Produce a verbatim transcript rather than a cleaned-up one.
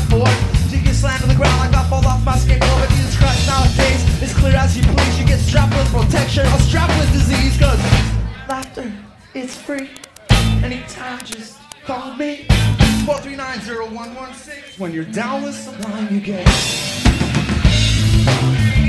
sport. You get slammed to the ground like I fall off my skateboard. But Jesus Christ, nowadays, it's clear as you please. You get strapped with protection or strapped with disease. Cause laughter, it's free. Anytime, just call me. four three nine, zero one one six. When you're down with Sublime, you get